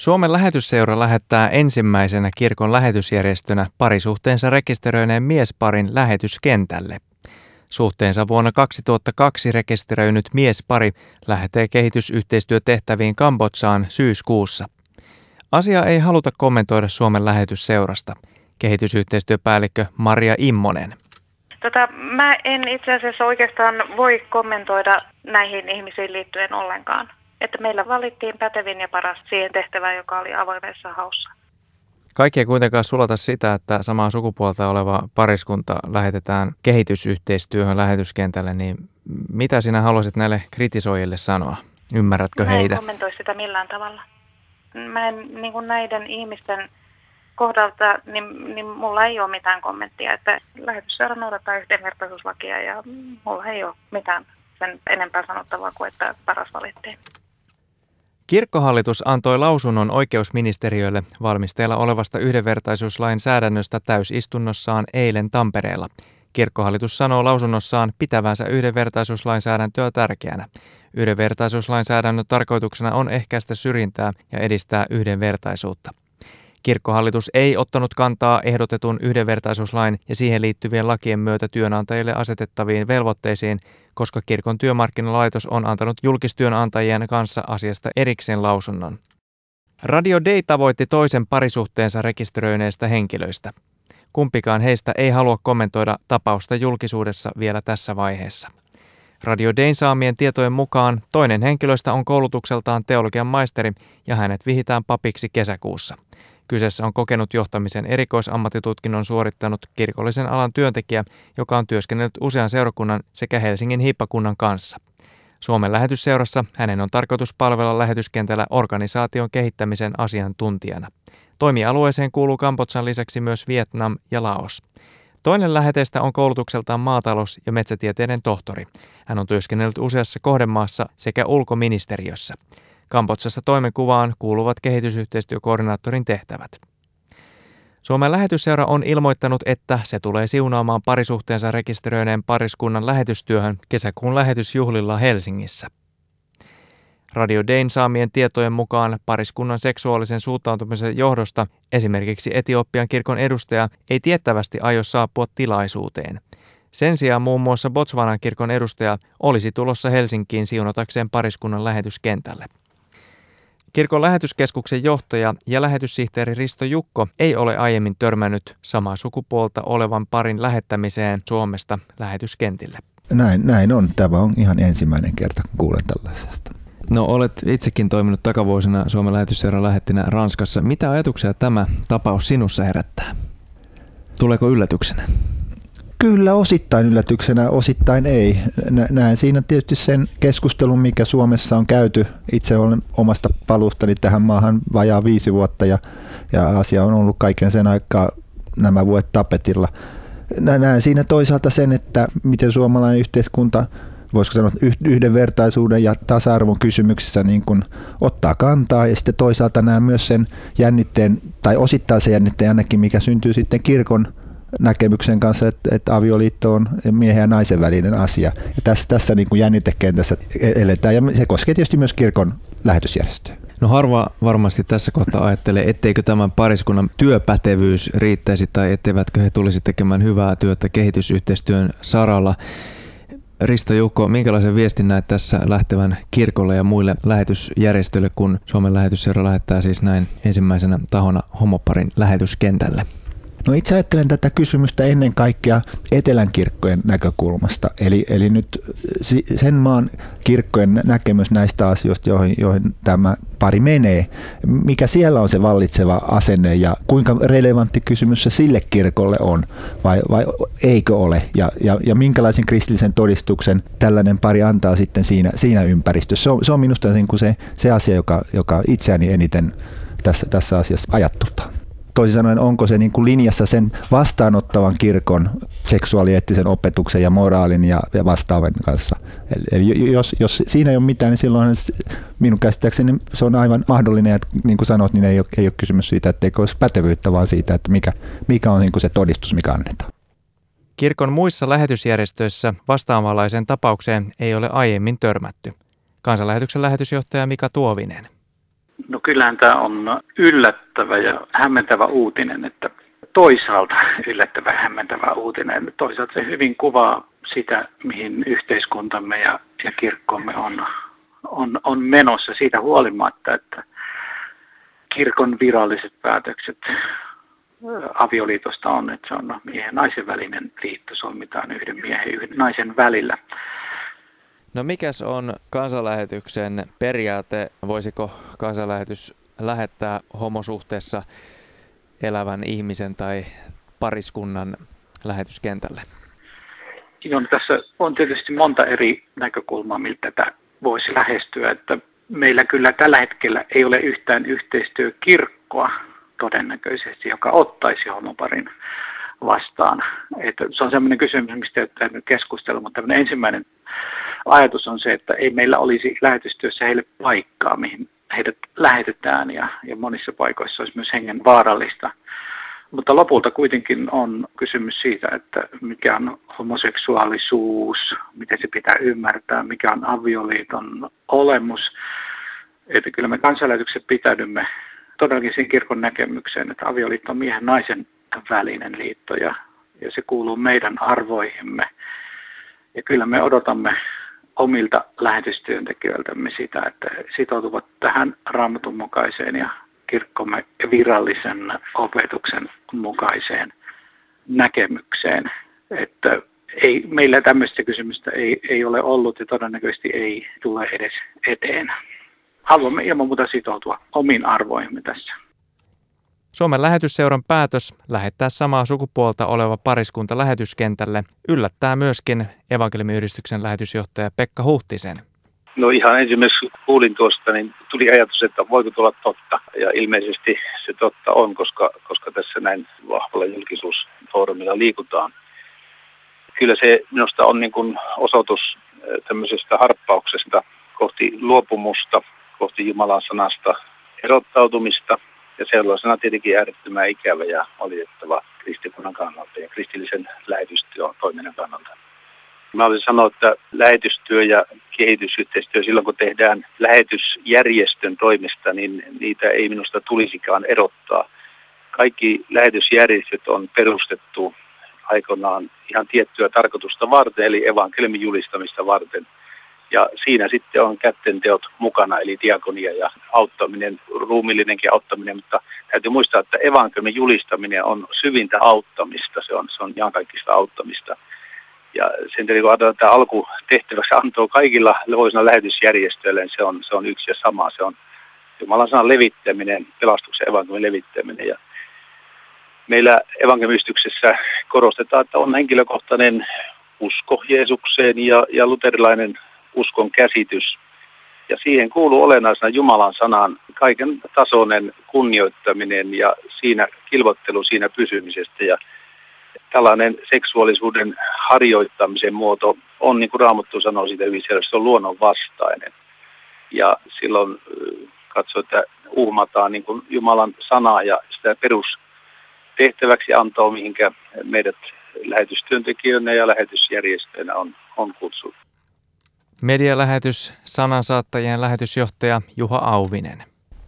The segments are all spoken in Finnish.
Suomen lähetysseura lähettää ensimmäisenä kirkon lähetysjärjestönä parisuhteensa rekisteröineen miesparin lähetyskentälle. Suhteensa vuonna 2002 rekisteröinyt miespari lähetee kehitysyhteistyötehtäviin Kambodsaan syyskuussa. Asia ei haluta kommentoida Suomen lähetysseurasta. Kehitysyhteistyöpäällikkö Maria Immonen. Mä en itse asiassa oikeastaan voi kommentoida näihin ihmisiin liittyen ollenkaan. Että meillä valittiin pätevin ja paras siihen tehtävään, joka oli avoimessa haussa. Kaikki ei kuitenkaan sulata sitä, että samaa sukupuolta oleva pariskunta lähetetään kehitysyhteistyöhön lähetyskentälle, niin mitä sinä haluaisit näille kritisoijille sanoa? Ymmärrätkö heitä? Mä en kommentoi sitä millään tavalla. Mä en näiden ihmisten kohdalta, niin mulla ei ole mitään kommenttia, että lähetysseura noudattaa yhdenvertaisuuslakia ja mulla ei ole mitään sen enempää sanottavaa kuin että paras valittiin. Kirkkohallitus antoi lausunnon oikeusministeriölle valmisteilla olevasta yhdenvertaisuuslainsäädännöstä täysistunnossaan eilen Tampereella. Kirkkohallitus sanoo lausunnossaan pitävänsä yhdenvertaisuuslainsäädäntöä tärkeänä. Yhdenvertaisuuslainsäädännön tarkoituksena on ehkäistä syrjintää ja edistää yhdenvertaisuutta. Kirkkohallitus ei ottanut kantaa ehdotetun yhdenvertaisuuslain ja siihen liittyvien lakien myötä työnantajille asetettaviin velvoitteisiin, koska kirkon työmarkkinalaitos on antanut julkistyönantajien kanssa asiasta erikseen lausunnon. Radio Day tavoitti toisen parisuhteensa rekisteröineistä henkilöistä. Kumpikaan heistä ei halua kommentoida tapausta julkisuudessa vielä tässä vaiheessa. Radio Dayn saamien tietojen mukaan toinen henkilöistä on koulutukseltaan teologian maisteri ja hänet vihitään papiksi kesäkuussa. Kyseessä on kokenut johtamisen erikoisammattitutkinnon suorittanut kirkollisen alan työntekijä, joka on työskennellyt usean seurakunnan sekä Helsingin hiippakunnan kanssa. Suomen lähetysseurassa hänen on tarkoitus palvella lähetyskentällä organisaation kehittämisen asiantuntijana. Toimialueeseen kuuluu Kambodžan lisäksi myös Vietnam ja Laos. Toinen läheteistä on koulutukseltaan maatalous- ja metsätieteiden tohtori. Hän on työskennellyt useassa kohdemaassa sekä ulkoministeriössä. Kambodžassa toimenkuvaan kuuluvat kehitysyhteistyökoordinaattorin tehtävät. Suomen lähetysseura on ilmoittanut, että se tulee siunaamaan parisuhteensa rekisteröineen pariskunnan lähetystyöhön kesäkuun lähetysjuhlilla Helsingissä. Radio Dayn saamien tietojen mukaan pariskunnan seksuaalisen suuntautumisen johdosta esimerkiksi Etiopian kirkon edustaja ei tiettävästi aio saapua tilaisuuteen. Sen sijaan muun muassa Botswanan kirkon edustaja olisi tulossa Helsinkiin siunatakseen pariskunnan lähetyskentälle. Kirkon lähetyskeskuksen johtaja ja lähetyssihteeri Risto Jukko ei ole aiemmin törmännyt samaa sukupuolta olevan parin lähettämiseen Suomesta lähetyskentille. Näin on. Tämä on ihan ensimmäinen kerta, kun kuulen tällaisesta. No, olet itsekin toiminut takavuosina Suomen lähetysseuran lähettinä Ranskassa. Mitä ajatuksia tämä tapaus sinussa herättää? Tuleeko yllätyksenä? Kyllä, osittain yllätyksenä, osittain ei. Näen siinä tietysti sen keskustelun, mikä Suomessa on käyty. Itse olen omasta paluustani tähän maahan vajaa 5 vuotta ja asia on ollut kaiken sen aikaa nämä vuodet tapetilla. Näen siinä toisaalta sen, että miten suomalainen yhteiskunta, voisiko sanoa yhdenvertaisuuden ja tasa-arvon kysymyksissä niin kuin ottaa kantaa, ja sitten toisaalta näen myös sen jännitteen, tai osittain se jännitteen ainakin, mikä syntyy sitten kirkon näkemyksen kanssa, että avioliitto on miehen ja naisen välinen asia. Ja tässä niin kuin jännitekentässä eletään, ja se koskee tietysti myös kirkon lähetysjärjestöä. No, harva varmasti tässä kohtaa ajattelee, etteikö tämän pariskunnan työpätevyys riittäisi tai etteivätkö he tulisi tekemään hyvää työtä kehitysyhteistyön saralla. Risto Jukko, minkälaisen viestin näet tässä lähtevän kirkolle ja muille lähetysjärjestöille, kun Suomen lähetysseura lähettää siis näin ensimmäisenä tahona homoparin lähetyskentälle? No, itse ajattelen tätä kysymystä ennen kaikkea etelän kirkkojen näkökulmasta, eli nyt sen maan kirkkojen näkemys näistä asioista, joihin tämä pari menee, mikä siellä on se vallitseva asenne ja kuinka relevantti kysymys se sille kirkolle on vai eikö ole ja minkälaisen kristillisen todistuksen tällainen pari antaa sitten siinä ympäristössä. Se on minusta se asia, joka itseäni eniten tässä asiassa ajattuttaa. Toisin sanoen, onko se niin kuin linjassa sen vastaanottavan seksuaalieettisen opetuksen ja moraalin ja vastaavan kanssa. Eli jos siinä ei ole mitään, niin silloin minun käsittääkseni se on aivan mahdollinen, että niin kuin sanot, niin ei ole kysymys siitä, etteikö olisi pätevyyttä, vaan siitä, että mikä on niin kuin se todistus, mikä annetaan. Kirkon muissa lähetysjärjestöissä vastaavanlaiseen tapaukseen ei ole aiemmin törmätty. Kansanlähetyksen lähetysjohtaja Mika Tuovinen. No kyllähän tämä on yllättävä ja hämmentävä uutinen, että toisaalta yllättävä ja hämmentävä uutinen. Toisaalta se hyvin kuvaa sitä, mihin yhteiskuntamme ja kirkkomme on menossa siitä huolimatta, että kirkon viralliset päätökset avioliitosta on, että se on miehen ja naisen välinen liitto, solmitaan yhden miehen ja yhden naisen välillä. No mikäs on kansanlähetyksen periaate? Voisiko kansanlähetys lähettää homosuhteessa elävän ihmisen tai pariskunnan lähetyskentälle? No, tässä on tietysti monta eri näkökulmaa, miltä tätä voisi lähestyä. Että meillä kyllä tällä hetkellä ei ole yhtään yhteistyökirkkoa todennäköisesti, joka ottaisi homoparin vastaan. Että se on sellainen kysymys, mistä ei ole nyt keskustella, mutta ensimmäinen ajatus on se, että ei meillä olisi lähetystyössä heille paikkaa, mihin heidät lähetetään ja monissa paikoissa olisi myös hengen vaarallista. Mutta lopulta kuitenkin on kysymys siitä, että mikä on homoseksuaalisuus, miten se pitää ymmärtää, mikä on avioliiton olemus. Että kyllä me kansanlähetykset pitäydymme todellakin siinä kirkon näkemykseen, että avioliitto on miehen naisen välinen liitto ja se kuuluu meidän arvoihimme. Ja kyllä me odotamme omilta lähetystyöntekijöiltämme sitä, että sitoutuvat tähän Raamatun mukaiseen ja kirkkomme virallisen opetuksen mukaiseen näkemykseen. Että meillä tämmöistä kysymystä ei ole ollut ja todennäköisesti ei tule edes eteen. Haluamme ilman muuta sitoutua omiin arvoihimme tässä. Suomen lähetysseuran päätös lähettää samaa sukupuolta oleva pariskunta lähetyskentälle yllättää myöskin evankeliumiyhdistyksen lähetysjohtaja Pekka Huhtisen. No ihan ensimmäiseksi kun kuulin tuosta, niin tuli ajatus, että voiko tulla totta. Ja ilmeisesti se totta on, koska tässä näin vahvalla julkisuusfoorumilla liikutaan. Kyllä se minusta on niin kuin osoitus tämmöisestä harppauksesta kohti luopumusta, kohti Jumalan sanasta erottautumista. Ja sellaisena tietenkin äärettömän ikävä ja valitettava kristikunnan kannalta ja kristillisen lähetystyön toiminnan kannalta. Mä olisin sanoa, että lähetystyö ja kehitysyhteistyö silloin kun tehdään lähetysjärjestön toimesta, niin niitä ei minusta tulisikaan erottaa. Kaikki lähetysjärjestöt on perustettu aikoinaan ihan tiettyä tarkoitusta varten, eli evankeliumin julistamista varten. Ja siinä sitten on kättenteot mukana, eli diakonia ja auttaminen, ruumiillinenkin auttaminen, mutta täytyy muistaa, että evankeliumin julistaminen on syvintä auttamista, se on iankaikkista auttamista. Ja sen takia kun ajatellaan, että alkutehtäväksi antoi kaikilla levoisina lähetysjärjestöillä, niin se on yksi ja sama, se on Jumalan sanan levittäminen, pelastuksen evankeliumin levittäminen. Ja meillä evankeliumiyhdistyksessä korostetaan, että on henkilökohtainen usko Jeesukseen ja luterilainen uskon käsitys. Ja siihen kuuluu olennaisena Jumalan sanan kaiken tasoinen kunnioittaminen ja siinä kilvoittelu siinä pysymisestä. Ja tällainen seksuaalisuuden harjoittamisen muoto on, niin kuin Raamattu sanoo siitä hyvin selvästi, se on luonnonvastainen. Ja silloin katsoo, että uhmataan niin kuin Jumalan sanaa ja sitä perustehtäväksi antaa, mihinkä meidät lähetystyöntekijöinä ja lähetysjärjestöinä on kutsuttu. Medialähetys sanansaattajien lähetysjohtaja Juha Auvinen.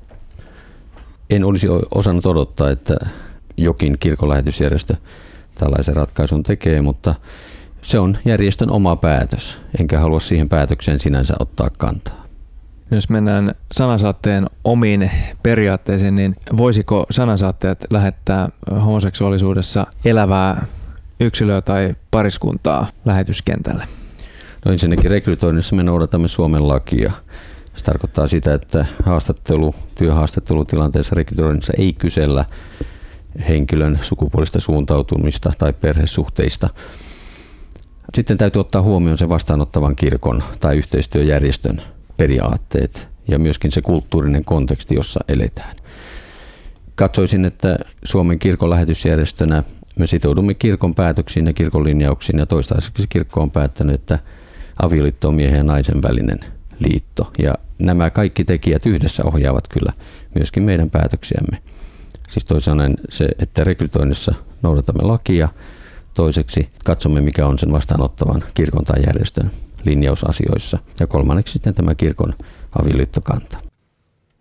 En olisi osannut odottaa, että jokin kirkon lähetysjärjestö tällaisen ratkaisun tekee, mutta se on järjestön oma päätös, enkä halua siihen päätökseen sinänsä ottaa kantaa. Jos mennään sanansaatteen omiin periaatteisiin, niin voisiko sanansaattajat lähettää homoseksuaalisuudessa elävää yksilöä tai pariskuntaa lähetyskentälle? No ensinnäkin rekrytoinnissa me noudatamme Suomen lakia. Se tarkoittaa sitä, että työhaastattelutilanteessa rekrytoinnissa ei kysellä henkilön sukupuolista suuntautumista tai perhesuhteista. Sitten täytyy ottaa huomioon se vastaanottavan kirkon tai yhteistyöjärjestön periaatteet ja myöskin se kulttuurinen konteksti, jossa eletään. Katsoisin, että Suomen kirkon lähetysjärjestönä me sitoudumme kirkon päätöksiin ja kirkon linjauksiin ja toistaiseksi kirkko on päättänyt, että avioliitto on miehen ja naisen välinen liitto ja nämä kaikki tekijät yhdessä ohjaavat kyllä myöskin meidän päätöksiämme. Siis toisaalta se, että rekrytoinnissa noudatamme lakia, toiseksi katsomme mikä on sen vastaanottavan kirkon tai järjestön linjausasioissa ja kolmanneksi sitten tämä kirkon avioliittokanta.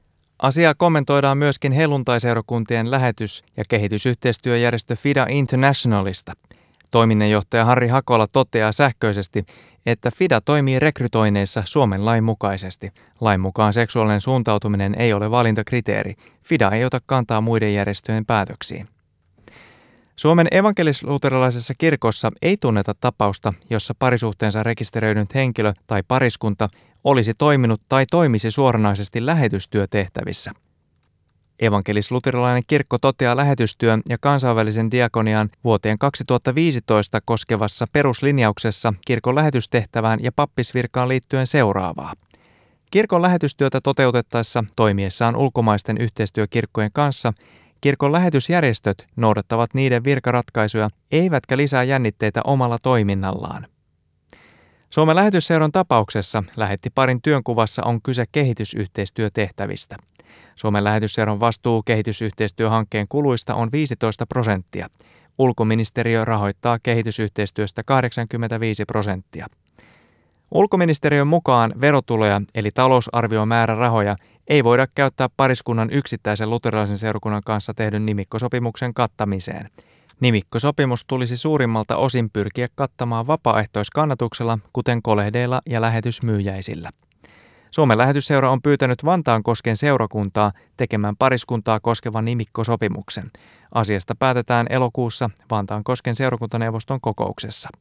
Asiaa kommentoidaan myöskin helluntaiseurakuntien lähetys- ja kehitysyhteistyöjärjestö FIDA Internationalista. Toiminnanjohtaja Harri Hakola toteaa sähköisesti, että FIDA toimii rekrytoineissa Suomen lain mukaisesti. Lain mukaan seksuaalinen suuntautuminen ei ole valintakriteeri. FIDA ei ota kantaa muiden järjestöjen päätöksiin. Suomen evankelis-luterilaisessa kirkossa ei tunneta tapausta, jossa parisuhteensa rekisteröidynyt henkilö tai pariskunta olisi toiminut tai toimisi suoranaisesti lähetystyötehtävissä. Evankelis-luterilainen kirkko toteaa lähetystyön ja kansainvälisen diakonian vuoteen 2015 koskevassa peruslinjauksessa kirkon lähetystehtävään ja pappisvirkaan liittyen seuraavaa. Kirkon lähetystyötä toteutettaessa toimiessaan ulkomaisten yhteistyökirkkojen kanssa kirkon lähetysjärjestöt noudattavat niiden virkaratkaisuja, eivätkä lisää jännitteitä omalla toiminnallaan. Suomen lähetysseuran tapauksessa lähettiparin työnkuvassa on kyse kehitysyhteistyötehtävistä. Suomen lähetysseuran vastuu kehitysyhteistyöhankkeen kuluista on 15%. Ulkoministeriö rahoittaa kehitysyhteistyöstä 85%. Ulkoministeriön mukaan verotuloja eli talousarviomäärärahoja ei voida käyttää pariskunnan yksittäisen luterilaisen seurakunnan kanssa tehdyn nimikkosopimuksen kattamiseen. Nimikkosopimus tulisi suurimmalta osin pyrkiä kattamaan vapaaehtoiskannatuksella, kuten kolehdeilla ja lähetysmyyjäisillä. Suomen lähetysseura on pyytänyt Vantaankosken seurakuntaa tekemään pariskuntaa koskevan nimikkosopimuksen. Asiasta päätetään elokuussa Vantaankosken seurakuntaneuvoston kokouksessa.